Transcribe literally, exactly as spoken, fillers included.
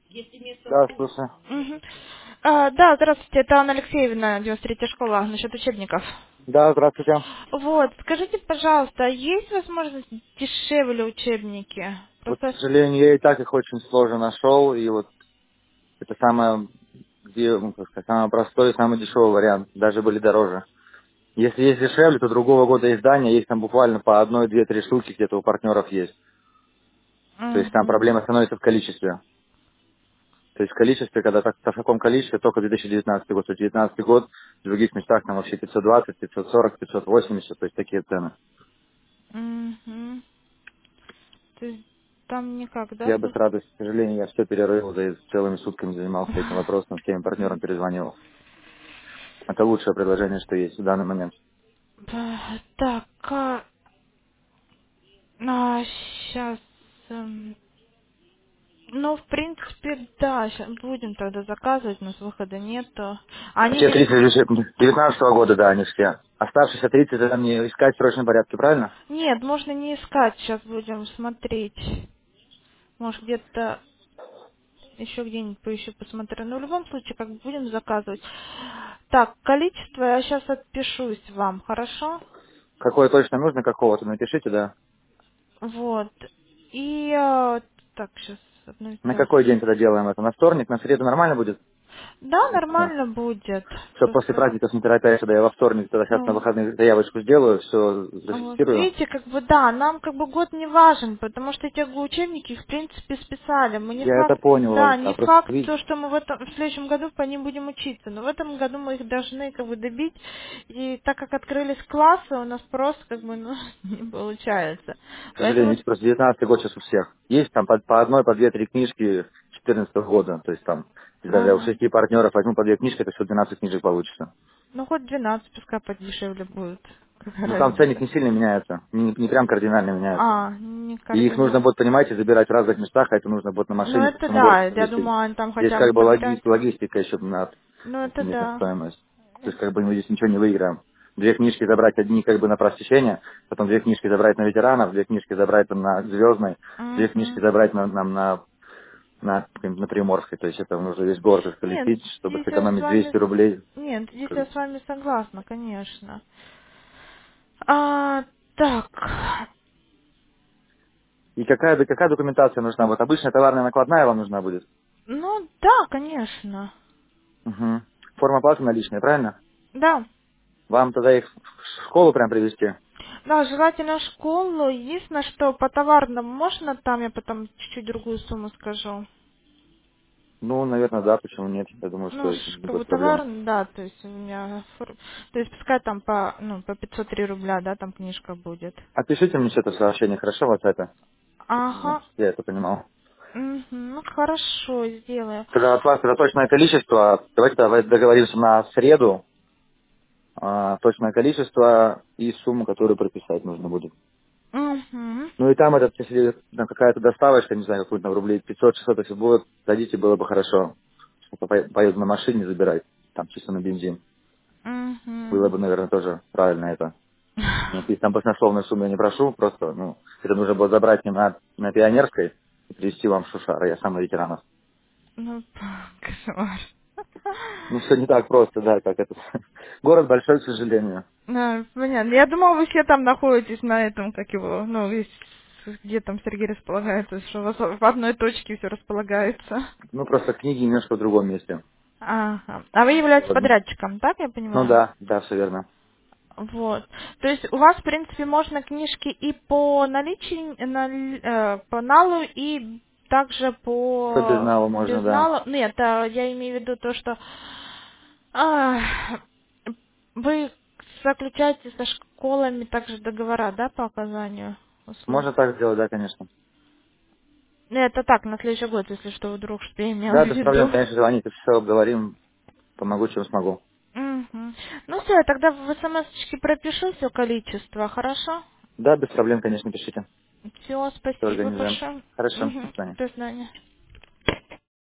Да, слушай. Мгм. А, да, здравствуйте, это Анна Алексеевна, девяносто третья школа, насчет учебников. Да, здравствуйте. Вот, скажите, пожалуйста, есть возможность дешевле учебники? Вот, к Просто... сожалению, я и так их очень сложно нашел, и вот это самое, где, ну, как сказать, самый простой и самый дешевый вариант. Даже были дороже. Если есть дешевле, то другого года издания есть там буквально по одной, две, три штуки где-то у партнеров есть. То есть там Мгм. проблема становится в количестве. То есть в количестве, когда так, в таком количестве, только две тысячи девятнадцатый год. То есть девятнадцатый год в других местах там вообще пятьсот двадцать, пятьсот сорок, пятьсот восемьдесят, то есть такие цены. Мгм. То есть там никак, да? Я бы с радостью, к сожалению, я все перерыл, да и целыми сутками занимался этим вопросом, всем партнерам перезвонил. Это лучшее предложение, что есть в данный момент. Э, Так, а, сейчас... Ну, в принципе, да, щас будем тогда заказывать, у нас выхода нету. Они Все вели... тридцать девятнадцатого года, да, они все. Оставшиеся тридцать это мне искать в срочном порядке, правильно? Нет, можно не искать, сейчас будем смотреть. Может, где-то еще где-нибудь поищу, посмотрю. Но в любом случае, как бы будем заказывать. Так, количество я сейчас отпишусь вам, хорошо? Какое точно нужно, какого-то напишите, да. Вот. И, э, так, сейчас, одну На так. какой день тогда делаем это? На вторник, на среду нормально будет? Да, нормально будет. Все, после Просто, праздника с не торопясь, да я во вторник, тогда сейчас на ну, выходных заявочку сделаю, все вот зафиксирую. видите, как бы да, нам как бы год не важен, потому что эти учебники в принципе списали. Мы не Я это факт, понял, да, а не просто факт видите, то, что мы в этом в следующем году по ним будем учиться, но в этом году мы их должны как бы добить. И так как открылись классы, у нас просто как бы ну, не получается. к сожалению, Поэтому, видите, просто девятнадцатый год сейчас у всех. Есть там по, по одной, по две, три книжки четырнадцатого года. То есть там, даже я у ага. шести партнеров возьму по две книжки, это всего двенадцать книжек получится. Ну хоть двенадцать пускай подешевле будет. Какая Ну там ценник разница? не сильно меняется, не, не прям кардинально меняется. А, не И их нужно кардинально. будет, понимаете, забирать в разных местах, а это нужно будет на Ну машине по это всему городу да, я подвезти. думаю, они там Здесь хотя бы как бы логи- собирать. логистика еще на Ну это имеет на да. стоимость. То есть как бы мы здесь ничего не выиграем. Две книжки забрать одни как бы на просвещение, потом две книжки забрать на ветеранов, две книжки забрать там на звездной, две книжки Угу. забрать на, нам на, на, на Приморской. То есть это нужно весь город Нет, исколесить, чтобы здесь я с сэкономить вами... двести рублей. с- Нет, здесь Как я бы. с вами согласна, конечно. А, так. И какая, да какая документация нужна? Вот обычная товарная накладная вам нужна будет? Ну, да, конечно. Угу. Форма оплаты наличная, правильно? Да. Вам тогда их в школу прям привезти? Да, желательно школу. Единственное, что по товарному можно там, я потом чуть-чуть другую сумму скажу. Ну, наверное, да, почему нет? Я думаю, Ну, что это ш- как без бы проблем. товар, да, то есть у меня... фор- То есть пускай там по, ну, по пятьсот три рубля, да, там книжка будет. Опишите мне что-то в сообщении, хорошо, в WhatsApp? Ну, Ага. я это понимал. Мгм. Ну, хорошо, сделаю. Тогда от вас это точное количество. Давайте давай договоримся на среду. а, точное количество и сумму, которую прописать нужно будет. Угу. Ну и там этот, если там какая-то доставочка, не знаю, какую-то там рублей пятьсот шестьсот, если будет, дадите, было бы хорошо. Что по- поеду на машине забирать, там чисто на бензин. Было Угу. бы, наверное, тоже правильно это. Нет, если там баснословную сумму я не прошу, просто, ну, это нужно было забрать не на, на Пионерской и привезти вам в Шушара, я сам на ветеранов. Ну, кошмар. Ну, все не так просто, да, как это. Город большой, к сожалению. Да, понятно. Я думала, вы все там находитесь на этом, как его, ну, весь, где там Сергей располагается, что у вас в одной точке все располагается. Ну, просто книги немножко в другом месте. Ага. А вы являетесь Вот. подрядчиком, так я Ну понимаю? да, да, все верно. Вот. То есть у вас, в принципе, можно книжки и по наличию, наль- э, по налу, и также Что без по нала можно, да. безналу. Нет, а я имею в виду то, что а, вы заключаете со школами также договора, да, по оказанию услуг? Можно так сделать, да, конечно. Ну, это так, на следующий год, если что, вдруг что я имела Да, в без проблем, виду. конечно, звоните, все обговорим, помогу, чем смогу. Мгм. Ну все, я тогда в смс-очке пропишу все количество, хорошо? Да, без проблем, конечно, пишите. Все, Все спасибо организуем. большое. Хорошо, до Мгм. свидания. До свидания.